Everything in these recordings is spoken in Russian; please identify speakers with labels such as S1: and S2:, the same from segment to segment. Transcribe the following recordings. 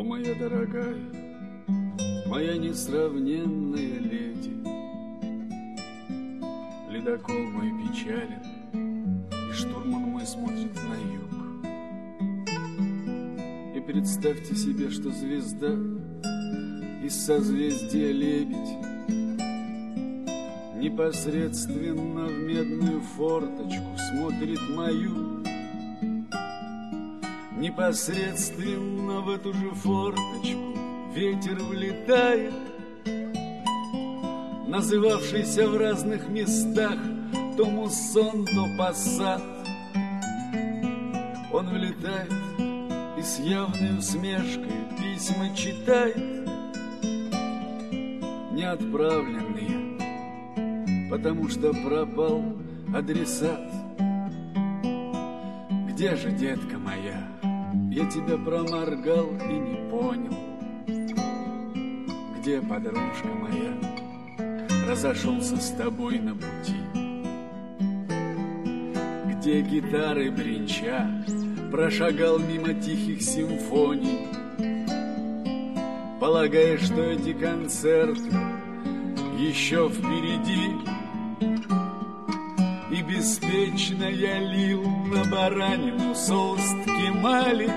S1: моя дорогая, моя несравненная леди, ледокол мой печален, и штурман мой смотрит на юг. И представьте себе, что звезда из созвездия Лебедь непосредственно в медную форточку смотрит мою. Непосредственно в эту же форточку ветер влетает, называвшийся в разных местах то муссон, то пассат. Он влетает и с явной усмешкой письма читает, неотправленные, потому что пропал адресат. Где же, детка моя, я тебя проморгал и не понял? Где, подружка моя, разошелся с тобой на пути? Где гитары бренча прошагал мимо тихих симфоний, полагая, что эти концерты еще впереди? И беспечно я лил на баранину соус ткемали,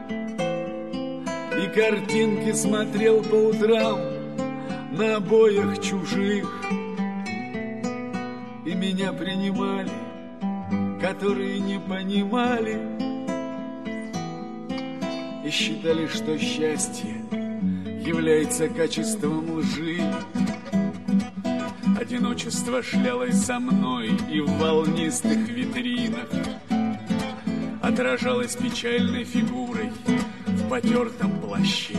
S1: и картинки смотрел по утрам на обоях чужих. И меня принимали, которые не понимали, и считали, что счастье является качеством лжи. Одиночество шлялось за мной, и в волнистых витринах отражалось печальной фигурой в потертом плаще.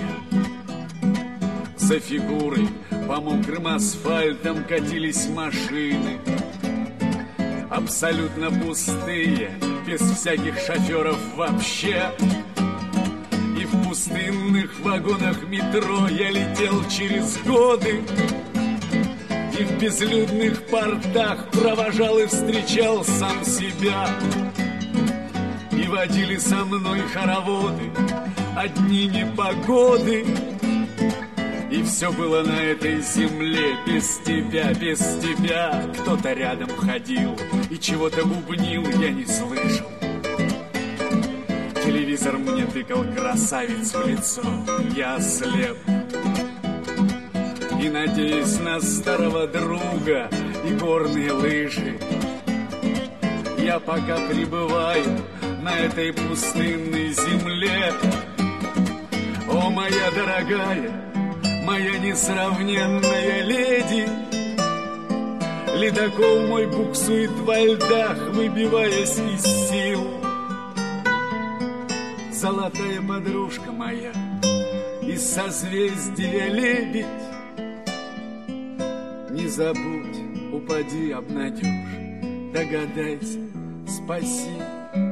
S1: За фигурой по мокрым асфальтам катились машины, абсолютно пустые, без всяких шоферов вообще. И в пустынных вагонах метро я летел через годы, и в безлюдных портах провожал и встречал сам себя. И водили со мной хороводы одни непогоды, и все было на этой земле без тебя, без тебя. Кто-то рядом ходил и чего-то бубнил, я не слышал. Телевизор мне тыкал красавиц в лицо, я ослеп. И надеясь на старого друга и горные лыжи, я пока пребываю на этой пустынной земле. О, моя дорогая, моя несравненная леди, ледокол мой буксует во льдах, выбиваясь из сил. Золотая подружка моя из созвездия Лебедь, не забудь, упади, обнадежь, догадайся, спаси.